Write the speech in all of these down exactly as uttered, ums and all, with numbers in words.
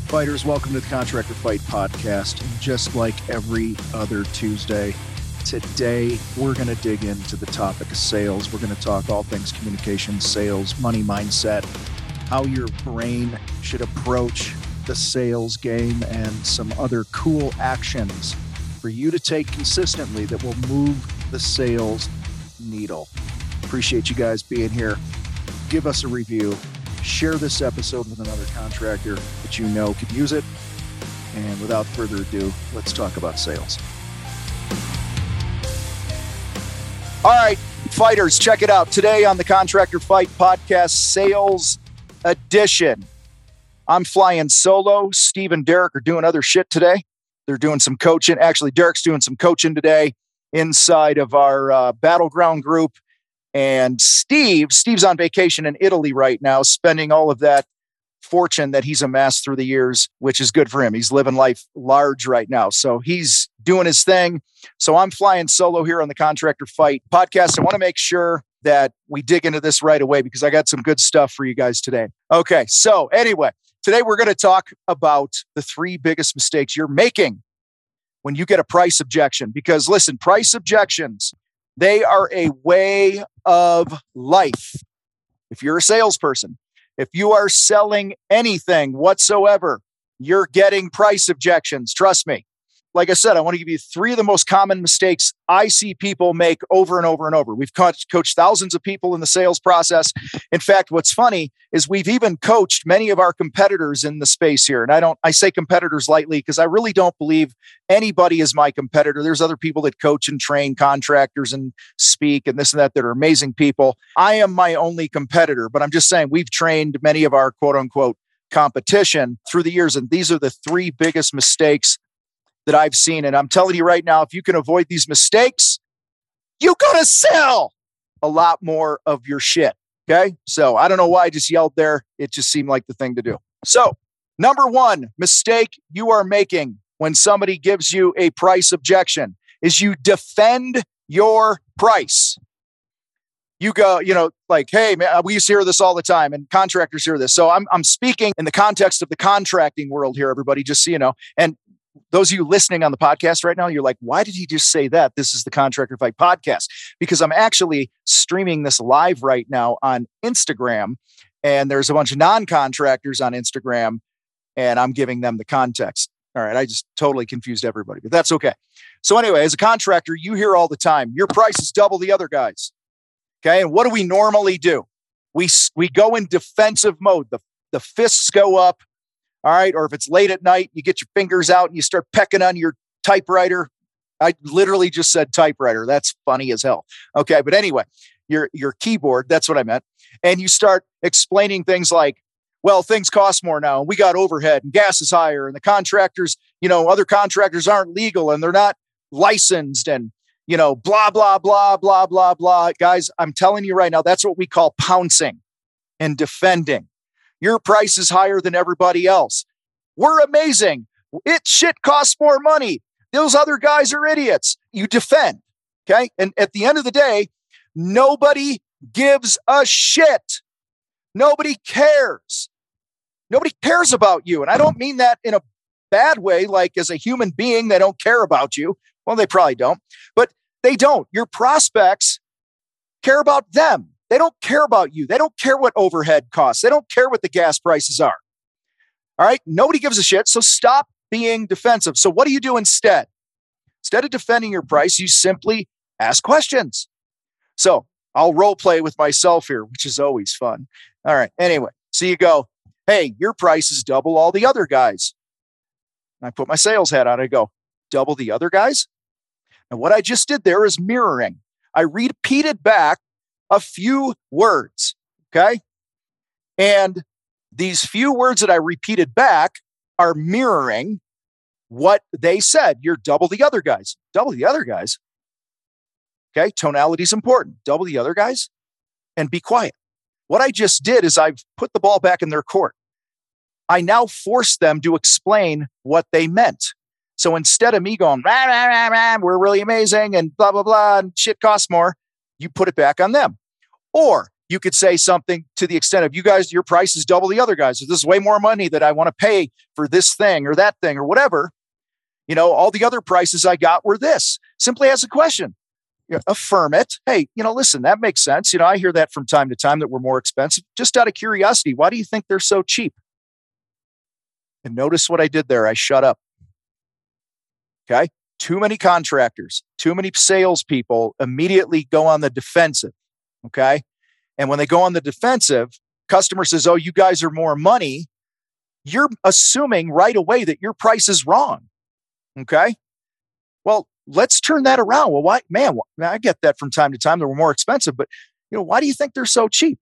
Fighters, welcome to the Contractor Fight Podcast. Just like every other Tuesday, today we're going to dig into the topic of sales. We're going to talk all things communication, sales, money mindset, how your brain should approach the sales game, and some other cool actions for you to take consistently that will move the sales needle. Appreciate you guys being here. Give us a review. Share this episode with another contractor that you know could use it. And without further ado, let's talk about sales. All right, fighters, check it out. Today on the Contractor Fight Podcast, Sales Edition. I'm flying solo. Steve and Derek are doing other shit today. They're doing some coaching. Actually, Derek's doing some coaching today inside of our uh, Battleground group. And Steve, Steve's on vacation in Italy right now, spending all of that fortune that he's amassed through the years, which is good for him. He's living life large right now. So he's doing his thing. So I'm flying solo here on the Contractor Fight Podcast. I want to make sure that we dig into this right away because I got some good stuff for you guys today. Okay. So anyway, today we're going to talk about the three biggest mistakes you're making when you get a price objection. Because listen, price objections, they are a way of life. If you're a salesperson, if you are selling anything whatsoever, you're getting price objections. Trust me. Like I said, I want to give you three of the most common mistakes I see people make over and over and over. We've coached, coached thousands of people in the sales process. In fact, what's funny is we've even coached many of our competitors in the space here. And I don't, I say competitors lightly because I really don't believe anybody is my competitor. There's other people that coach and train contractors and speak and this and that that are amazing people. I am my only competitor, but I'm just saying we've trained many of our quote unquote competition through the years. And these are the three biggest mistakes that I've seen. And I'm telling you right now, if you can avoid these mistakes, you're going to sell a lot more of your shit. Okay. So I don't know why I just yelled there. It just seemed like the thing to do. So number one mistake you are making when somebody gives you a price objection is you defend your price. You go, you know, like, hey, man, we used to hear this all the time and contractors hear this. So I'm, I'm speaking in the context of the contracting world here, everybody, just so you know. And those of you listening on the podcast right now, you're like, why did he just say that? This is the Contractor Fight Podcast. Because I'm actually streaming this live right now on Instagram. And there's a bunch of non-contractors on Instagram. And I'm giving them the context. All right. I just totally confused everybody, but that's okay. So anyway, as a contractor, you hear all the time, your price is double the other guys. Okay. And what do we normally do? We, we go in defensive mode. The, the fists go up. All right. Or if it's late at night, you get your fingers out and you start pecking on your typewriter. I literally just said typewriter. That's funny as hell. Okay. But anyway, your, your keyboard, that's what I meant. And you start explaining things like, well, things cost more now. And we got overhead and gas is higher. And the contractors, you know, other contractors aren't legal and they're not licensed and, you know, blah, blah, blah, blah, blah, blah. Guys, I'm telling you right now, that's what we call pouncing and defending. Your price is higher than everybody else. We're amazing. It shit costs more money. Those other guys are idiots. You defend. Okay. And at the end of the day, nobody gives a shit. Nobody cares. Nobody cares about you. And I don't mean that in a bad way, like as a human being, they don't care about you. Well, they probably don't, but they don't. Your prospects care about them. They don't care about you. They don't care what overhead costs. They don't care what the gas prices are. All right. Nobody gives a shit. So stop being defensive. So what do you do instead? Instead of defending your price, you simply ask questions. So I'll role play with myself here, which is always fun. All right. Anyway, so you go, hey, your price is double all the other guys. And I put my sales hat on. I go, double the other guys? And what I just did there is mirroring. I repeated back a few words, okay? And these few words that I repeated back are mirroring what they said. You're double the other guys. Double the other guys. Okay, tonality is important. Double the other guys and be quiet. What I just did is I've put the ball back in their court. I now force them to explain what they meant. So instead of me going, rah, rah, rah, rah, we're really amazing and blah, blah, blah, and shit costs more, you put it back on them. Or You could say something to the extent of, you guys, your price is double the other guys. This is way more money that I want to pay for this thing or that thing or whatever. You know, all the other prices I got were this. Simply ask a question. You know, affirm it. Hey, you know, listen, that makes sense. You know, I hear that from time to time that we're more expensive. Just out of curiosity, why do you think they're so cheap? And notice what I did there. I shut up. Okay. Too many contractors, too many salespeople immediately go on the defensive. Okay. And when they go on the defensive, customer says, oh, you guys are more money. You're assuming right away that your price is wrong. Okay. Well, let's turn that around. Well, why, man, I get that from time to time. They were more expensive, but you know, why do you think they're so cheap?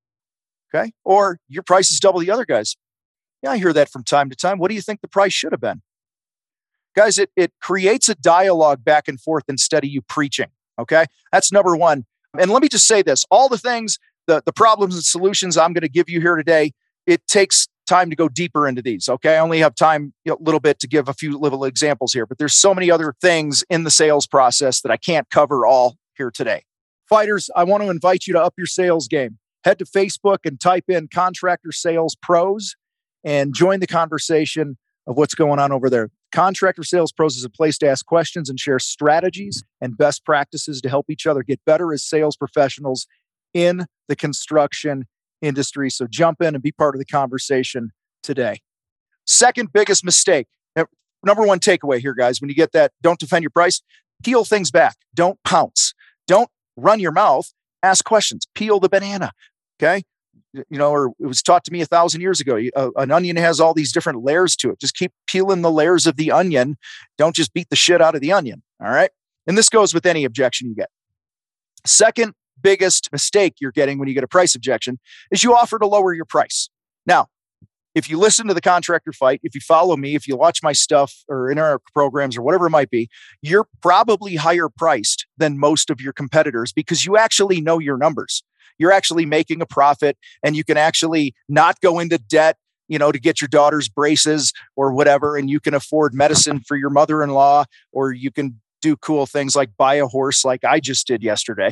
Okay. Or your price is double the other guys. Yeah, I hear that from time to time. What do you think the price should have been? Guys, it, it creates a dialogue back and forth instead of you preaching. Okay. That's number one. And let me just say this, all the things, the, the problems and solutions I'm going to give you here today, it takes time to go deeper into these. Okay. I only have time a little bit to give a few little examples here, but there's so many other things in the sales process that I can't cover all here today. Fighters, I want to invite you to up your sales game. Head to Facebook and type in Contractor Sales Pros and join the conversation of what's going on over there. Contractor Sales Pros is a place to ask questions and share strategies and best practices to help each other get better as sales professionals in the construction industry. So jump in and be part of the conversation today. Second biggest mistake. Number one takeaway here, guys, when you get that, don't defend your price, peel things back. Don't pounce. Don't run your mouth. Ask questions. Peel the banana. Okay. You know, or it was taught to me a thousand years ago, uh, an onion has all these different layers to it. Just keep peeling the layers of the onion. Don't just beat the shit out of the onion. All right. And this goes with any objection you get. Second biggest mistake you're getting when you get a price objection is you offer to lower your price. Now, if you listen to the Contractor Fight, if you follow me, if you watch my stuff or in our programs or whatever it might be, you're probably higher priced than most of your competitors because you actually know your numbers. You're actually making a profit and you can actually not go into debt, you know, to get your daughter's braces or whatever. And you can afford medicine for your mother-in-law, or you can do cool things like buy a horse like I just did yesterday.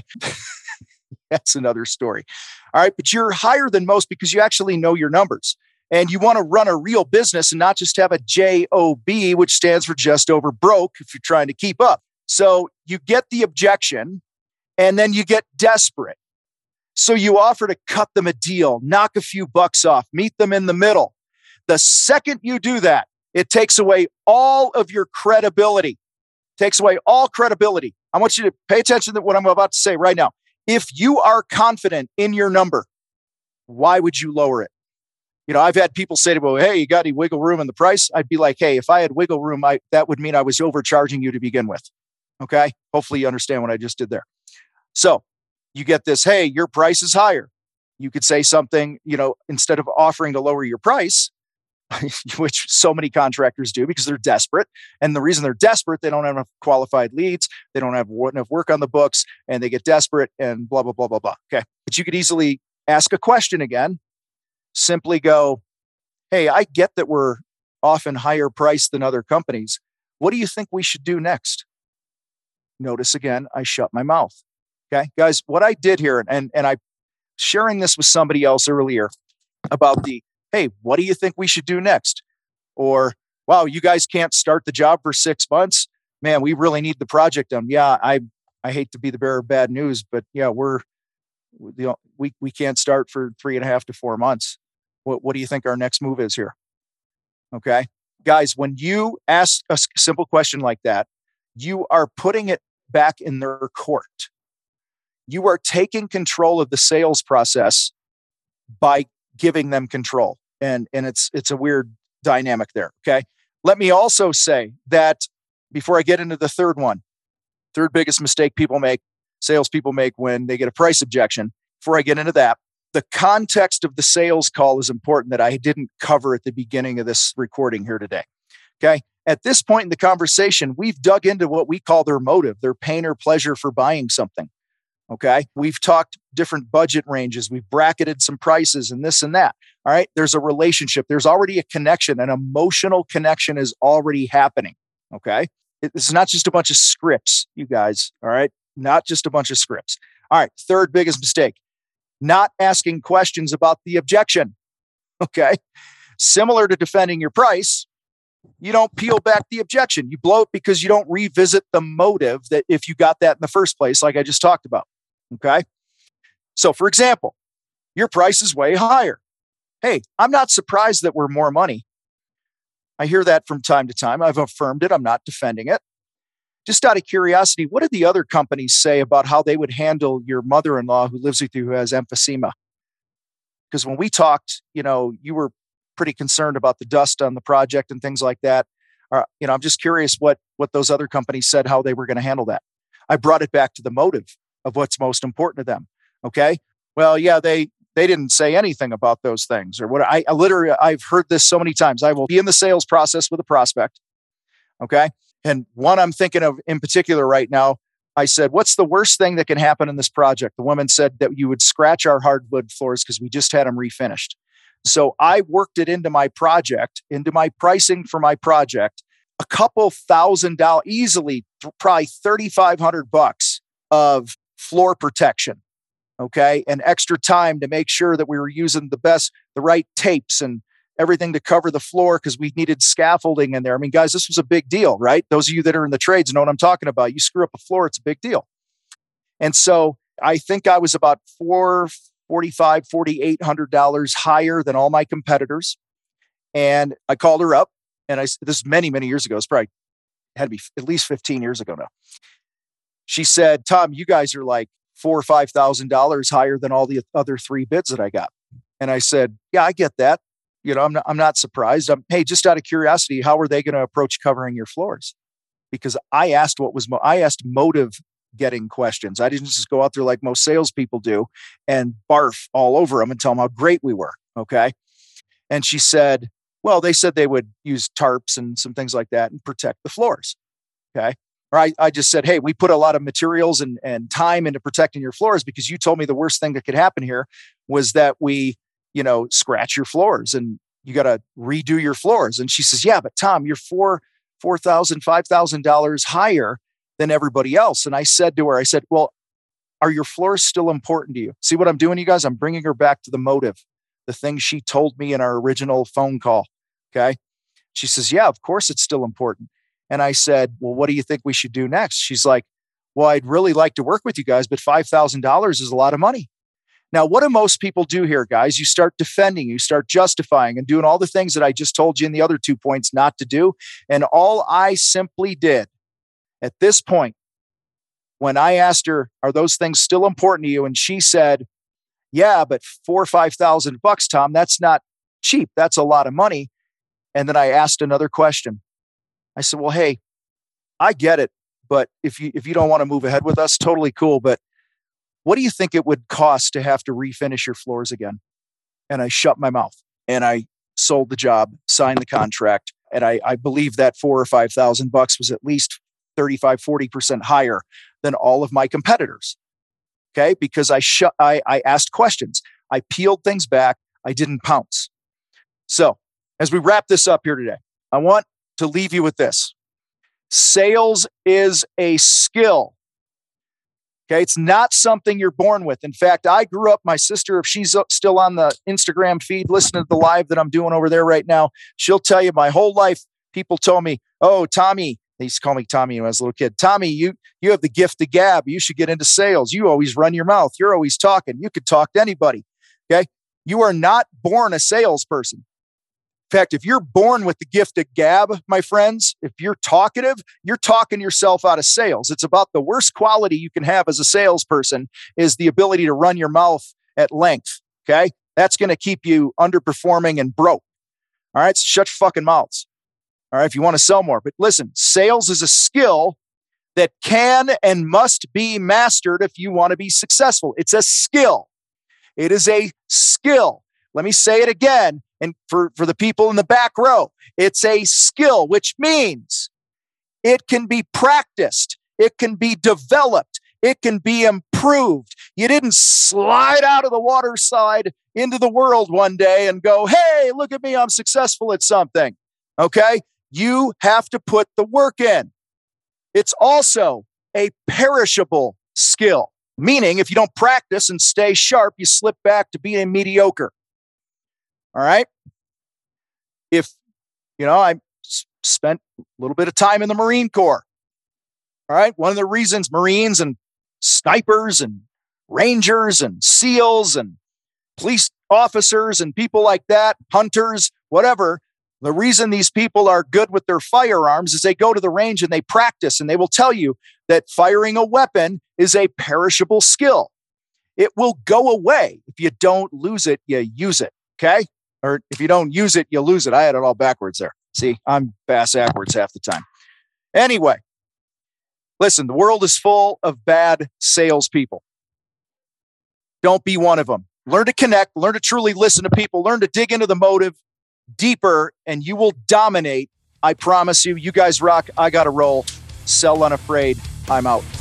That's another story. All right. But you're higher than most because you actually know your numbers and you want to run a real business and not just have a J O B, which stands for just over broke if you're trying to keep up. So you get the objection and then you get desperate. So you offer to cut them a deal, knock a few bucks off, meet them in the middle. The second you do that, it takes away all of your credibility. Takes away all credibility. I want you to pay attention to what I'm about to say right now. If you are confident in your number, why would you lower it? You know, I've had people say to me, well, hey, you got any wiggle room in the price? I'd be like, hey, if I had wiggle room, I, that would mean I was overcharging you to begin with. Okay. Hopefully you understand what I just did there. So you get this, hey, your price is higher. You could say something, you know, instead of offering to lower your price, which so many contractors do because they're desperate. And the reason they're desperate, they don't have enough qualified leads. They don't have enough work on the books and they get desperate and blah, blah, blah, blah, blah. Okay. But you could easily ask a question again, simply go, hey, I get that we're often higher priced than other companies. What do you think we should do next? Notice again, I shut my mouth. Okay, guys, what I did here, and, and I sharing this with somebody else earlier about the, hey, what do you think we should do next? Or, wow, you guys can't start the job for six months. Man, we really need the project done. Yeah, I I hate to be the bearer of bad news, but yeah, we're, you know, we, we can't start for three and a half to four months. What, what do you think our next move is here? Okay, guys, when you ask a simple question like that, you are putting it back in their court. You are taking control of the sales process by giving them control. And, and it's, it's a weird dynamic there. Okay. Let me also say that before I get into the third one, third biggest mistake people make, salespeople make when they get a price objection. Before I get into that, the context of the sales call is important that I didn't cover at the beginning of this recording here today. Okay. At this point in the conversation, we've dug into what we call their motive, their pain or pleasure for buying something. Okay. We've talked different budget ranges. We've bracketed some prices and this and that. All right. There's a relationship. There's already a connection. An emotional connection is already happening. Okay. It's not just a bunch of scripts, you guys. All right. Not just a bunch of scripts. All right. Third biggest mistake. not asking questions about the objection. Okay. Similar to defending your price, you don't peel back the objection. You blow it because you don't revisit the motive that if you got that in the first place, like I just talked about. Okay. So, for example, your price is way higher. Hey, I'm not surprised that we're more money. I hear that from time to time. I've affirmed it. I'm not defending it. Just out of curiosity, what did the other companies say about how they would handle your mother-in-law who lives with you who has emphysema? Because when we talked, you know, you were pretty concerned about the dust on the project and things like that. Uh, you know, I'm just curious what what those other companies said, how they were going to handle that. I brought it back to the motive of what's most important to them. Okay. Well, yeah, they they didn't say anything about those things or what. I, I literally I've heard this so many times. I will be in the sales process with a prospect. Okay. And one I'm thinking of in particular right now, I said, what's the worst thing that can happen in this project? The woman said that you would scratch our hardwood floors because we just had them refinished. So I worked it into my project, into my pricing for my project, a couple thousand dollars, easily probably thirty-five hundred bucks of floor protection. Okay. And extra time to make sure that we were using the best, the right tapes and everything to cover the floor because we needed scaffolding in there. I mean, guys, this was a big deal, right? Those of you that are in the trades know what I'm talking about. You screw up a floor, it's a big deal. And so I think I was about four forty-five, forty-eight hundred dollars higher than all my competitors. And I called her up, and I this is many, many years ago. It's probably had to be at least fifteen years ago now. She said, Tom, you guys are like four or five thousand dollars higher than all the other three bids that I got. And I said, yeah, I get that. You know, I'm not, I'm not surprised. I'm, hey, just out of curiosity, how are they going to approach covering your floors? Because I asked what was, mo- I asked motive getting questions. I didn't just go out there like most salespeople do and barf all over them and tell them how great we were. Okay. And she said, well, they said they would use tarps and some things like that and protect the floors. Okay. Or I, I just said, hey, we put a lot of materials and, and time into protecting your floors because you told me the worst thing that could happen here was that we, you know, scratch your floors and you got to redo your floors. And she says, yeah, but Tom, you're four, four thousand, five thousand dollars higher than everybody else. And I said to her, I said, well, are your floors still important to you? See what I'm doing, you guys? I'm bringing her back to the motive, the thing she told me in our original phone call. Okay. She says, yeah, of course it's still important. And I said, well, what do you think we should do next? She's like, well, I'd really like to work with you guys, but five thousand dollars is a lot of money. Now, what do most people do here, guys? You start defending, you start justifying and doing all the things that I just told you in the other two points not to do. And all I simply did at this point, when I asked her, are those things still important to you? And she said, yeah, but four or five thousand bucks, Tom, that's not cheap. That's a lot of money. And then I asked another question. I said, well, hey, I get it, but if you if you don't want to move ahead with us, totally cool. But what do you think it would cost to have to refinish your floors again? And I shut my mouth and I sold the job, signed the contract. And I, I believe that four or five thousand bucks was at least thirty-five, forty percent higher than all of my competitors. Okay. Because I shut, I, I asked questions. I peeled things back. I didn't pounce. So as we wrap this up here today, I want to leave you with this. Sales is a skill. Okay, it's not something you're born with. In fact, I grew up, my sister, if she's still on the Instagram feed, listening to the live that I'm doing over there right now, she'll tell you my whole life, people told me, oh, Tommy, they used to call me Tommy when I was a little kid. Tommy, you you have the gift of gab. You should get into sales. You always run your mouth. You're always talking. You could talk to anybody. Okay, you are not born a salesperson. In fact, if you're born with the gift of gab, my friends, if you're talkative, you're talking yourself out of sales. It's about the worst quality you can have as a salesperson is the ability to run your mouth at length. Okay. That's going to keep you underperforming and broke. All right. So shut your fucking mouths. All right. If you want to sell more, but listen, sales is a skill that can and must be mastered if you want to be successful. It's a skill. It is a skill. Let me say it again. And for, for the people in the back row, it's a skill, which means it can be practiced. It can be developed. It can be improved. You didn't slide out of the water slide into the world one day and go, hey, look at me, I'm successful at something. Okay? You have to put the work in. It's also a perishable skill. Meaning, if you don't practice and stay sharp, you slip back to being mediocre. All right? If, you know, I spent a little bit of time in the Marine Corps. All right? One of the reasons Marines and snipers and Rangers and SEALs and police officers and people like that, hunters, whatever, the reason these people are good with their firearms is they go to the range and they practice, and they will tell you that firing a weapon is a perishable skill. It will go away. If you don't lose it, you use it, okay? Or if you don't use it, you lose it. I had it all backwards there. See, I'm bass-ackwards half the time. Anyway, listen, the world is full of bad salespeople. Don't be one of them. Learn to connect, learn to truly listen to people, learn to dig into the motive deeper, and you will dominate. I promise you. You guys rock. I got to roll. Sell unafraid. I'm out.